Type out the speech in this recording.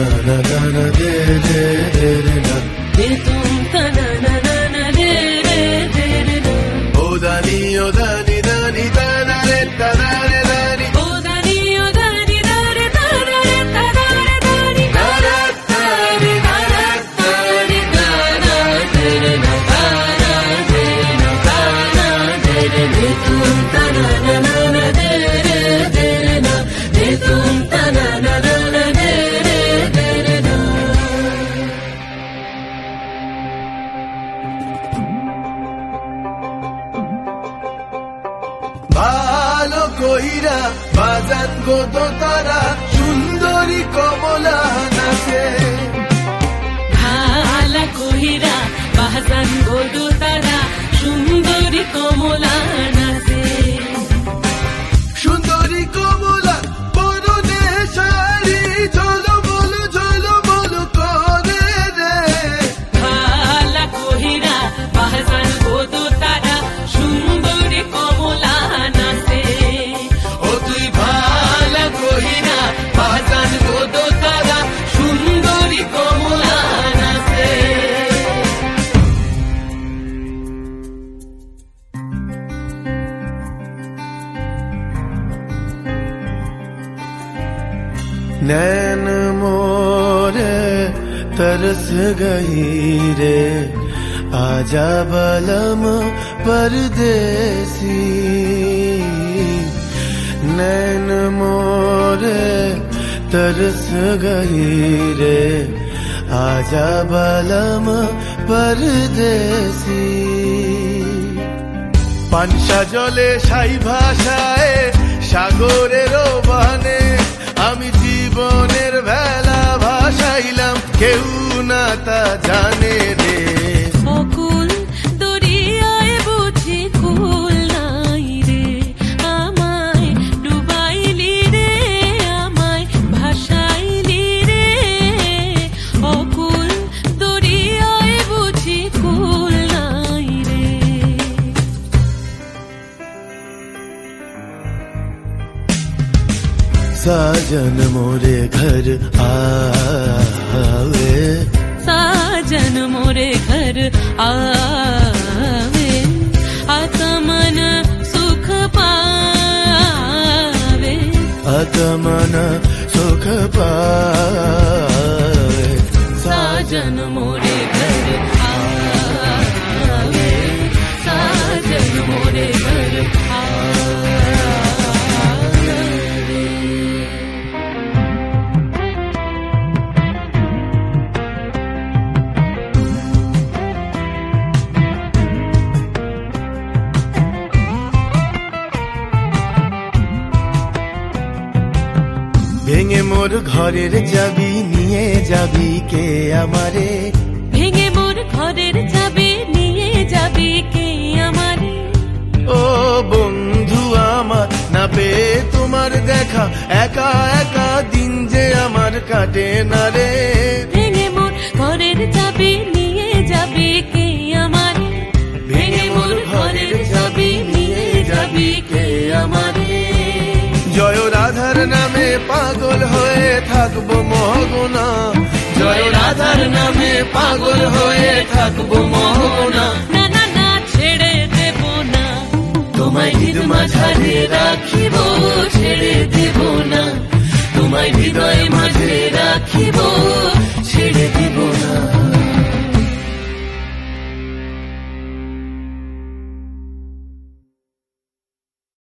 na na na de de de de na de tum ta na na na na de de de de na o dani dani da na re ta na re dani o dani da re ta na re ta na re dani na ra ta re na ra ta re na na de de na ta na de na ta na de de de tum ta na na na na de de de na de tum ta na na na na de de de na ভালো কইরা বাজান গো দোতারা সুন্দরী কমলা নাচে ভালা কইরা বাজান গো দোতারা সুন্দরী কমলা নাচে সুন্দরী কমলা পরনে শাড়ি ঝলো বলো করে রে ভালা কইরা বাজান গো দোতারা সুন্দরী কমলা নাচে ও তুই ভালো কইরা বাজান গো দোতারা সুন্দরী কমলা নাচে नैन मोरे तरस गई रे आजा बलम परदेसी नैन मोरे तरस गई रे आजा बलम परदेसी পানসা জলে সাই ভাষায় সাগরের বানে আমি জীবনের ভেলা ভাসাইলাম কেউ না তা জানে রে অকুল দরিয়ায় বুঝি কুল নাই রে আমায় ডুবাইলি রে আমায় ভাসাইলি রে অকুল দরিয়ায় বুঝি কুল নাই রে साजन मोरे घर आवे साजन मोरे घर आवे आत्मन सुख पावे आत्मन सुख पावे साजन मोरे घर आवे साजन मोरे घर आवे ভেঙে মোর ঘরের যাবি নিয়ে যাবি কে আমারে ভেঙে মোর ঘরের চাবি নিয়ে যাবি কে আমারে ও বন্ধু আমার না পেয়ে তোমার দেখা একা একা দিন যে আমার কাটে না রে ভেঙে মোর ঘরের চাবি নিয়ে যাবি কে আমারে ভেঙে মোর ঘরের চাবি নিয়ে যাবি কে আমারে জয় রাধার নামে পাগল হয়ে থাকবো মহগুনা জয় রাধার নামে পাগল হয়ে থাকবো